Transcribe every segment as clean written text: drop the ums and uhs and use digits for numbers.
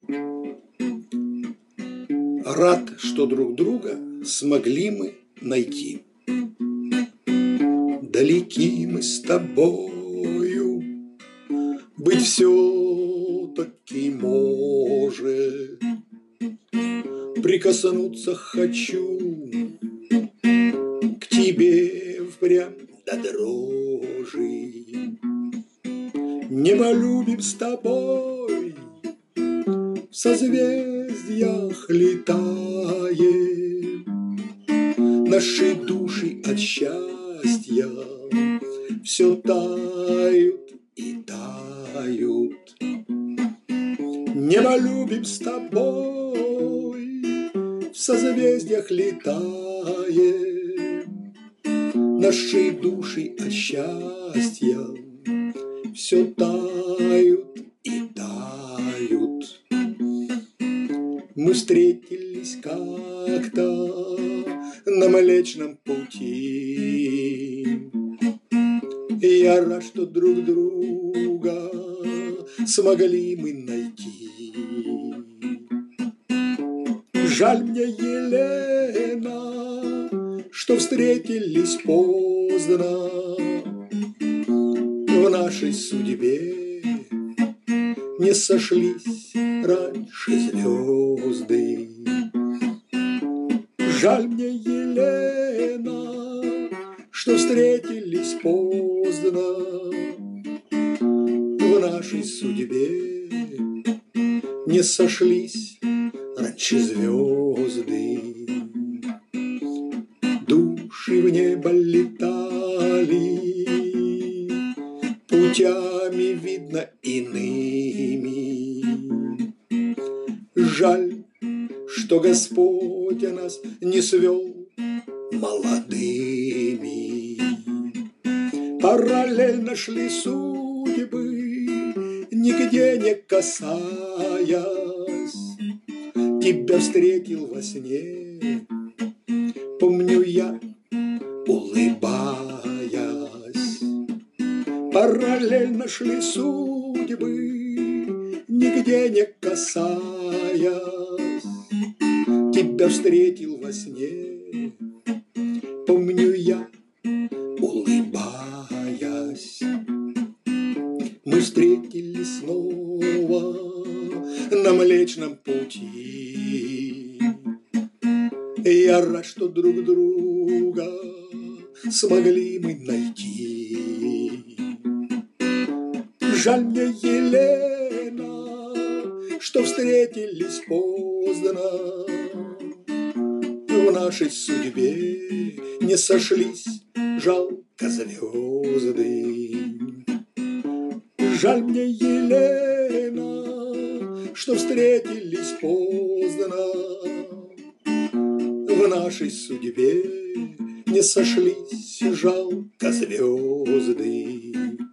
Рад, что друг друга смогли мы найти. Далеки мы с тобою, быть все-таки может. Прикоснуться хочу к тебе впрямь до дрожи. Небо любим с тобой, в созвездиях летаем. Наши души от счастья все тают и тают. Небо любим с тобой, в созвездиях летаем. Наши души от счастья все тают и тают. Мы встретились как-то на Млечном пути. Я рад, что друг друга смогли мы найти. Жаль мне, Елена, что встретились поздно. В нашей судьбе не сошлись раньше звезды. Жаль мне, Елена, что встретились поздно. В нашей судьбе не сошлись раньше звезды. Души в небо летали путями, видно, иными. Жаль, что Господь нас не свел молодыми. Параллельно шли судьбы, нигде не касаясь. Тебя встретил во сне, помню я, улыбаясь. Параллельно шли судьбы, нигде не касаясь. Тебя встретил во сне, помню я, улыбаясь. Мы встретились снова на Млечном пути. Я рад, что друг друга смогли мы найти. Жаль мне, Елена, что встретились поздно. В нашей судьбе не сошлись, жалко, звезды. Жаль мне, Елена, что встретились поздно. В нашей судьбе не сошлись, жалко, звезды.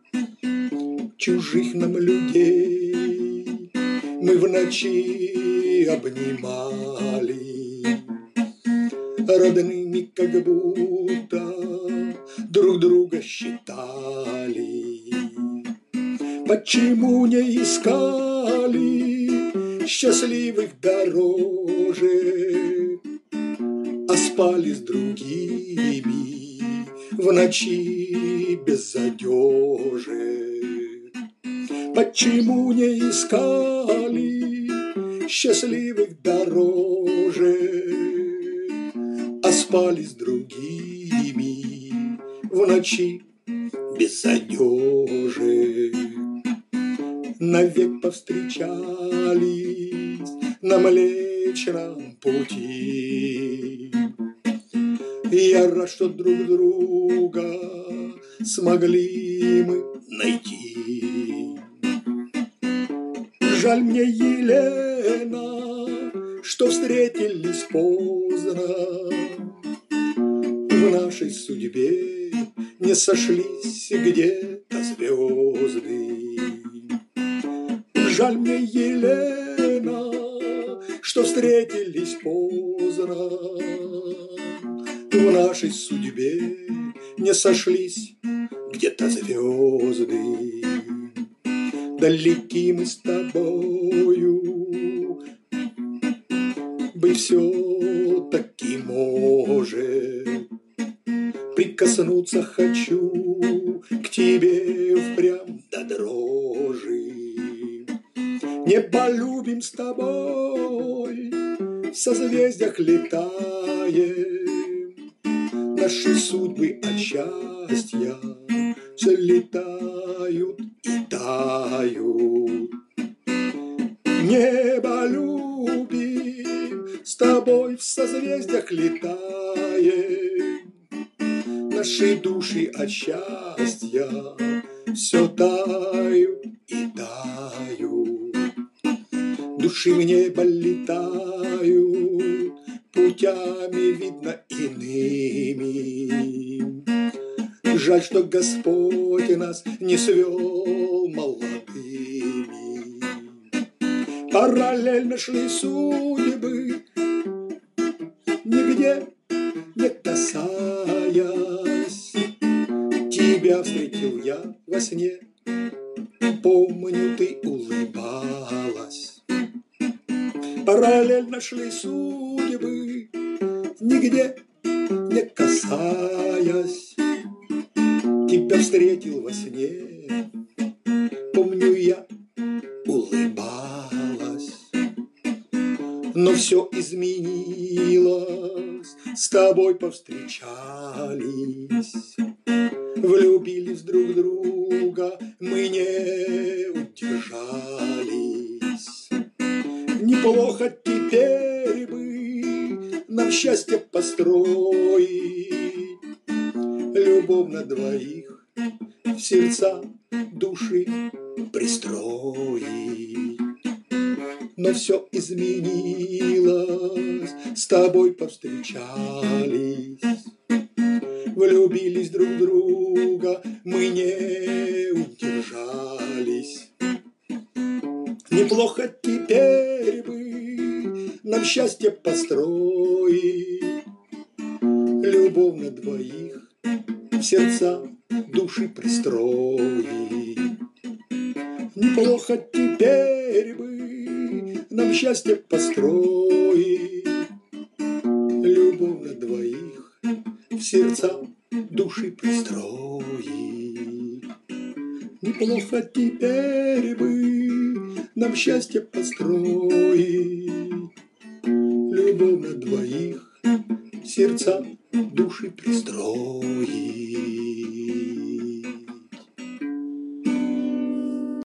Чужих нам людей мы в ночи обнимали, родными как будто друг друга считали. Почему не искали счастливых дорожек, а спали с другими в ночи без одежек? Почему не искали счастливых дорожек, а спали с другими в ночи без одежек? Навек повстречались на Млечном пути. Я рад, что друг друга смогли мы найти. Жаль мне, Елена, что встретились поздно. В нашей судьбе не сошлись где-то звезды. Жаль мне, Елена, что встретились поздно. В нашей судьбе не сошлись где-то звезды. Далеки мы с тобою, все-таки может прикоснуться хочу к тебе впрямь до дрожи. Не полюбим с тобой, в созвездиях летаем, наши судьбы от счастья все летают и тают. Небо любим, с тобой в созвездиях летаем, наши души от счастья все тают и тают. Души в небо летают путями, видно, иными. Жаль, что Господь нас не свел молодыми. Параллельно шли судьбы, нигде не касаясь. Тебя встретил я во сне, помню, ты улыбалась. Параллельно шли судьбы, нигде не касаясь. Тебя встретил во сне, помню, я улыбалась. Но все изменилось, с тобой повстречались, влюбились друг в друга, мы не удержались. Неплохо теперь бы нам счастье построить, любовь на двоих, в сердца души пристроить. Но все изменилось, с тобой повстречались, влюбились друг в друга, мы не удержались. Неплохо теперь бы нам счастье построить, любовь на двоих, в сердца души пристроить. Неплохо теперь бы нам счастье построить, любовь на двоих, в сердца души пристроить. Неплохо теперь бы нам счастье построить, любовь на двоих, сердца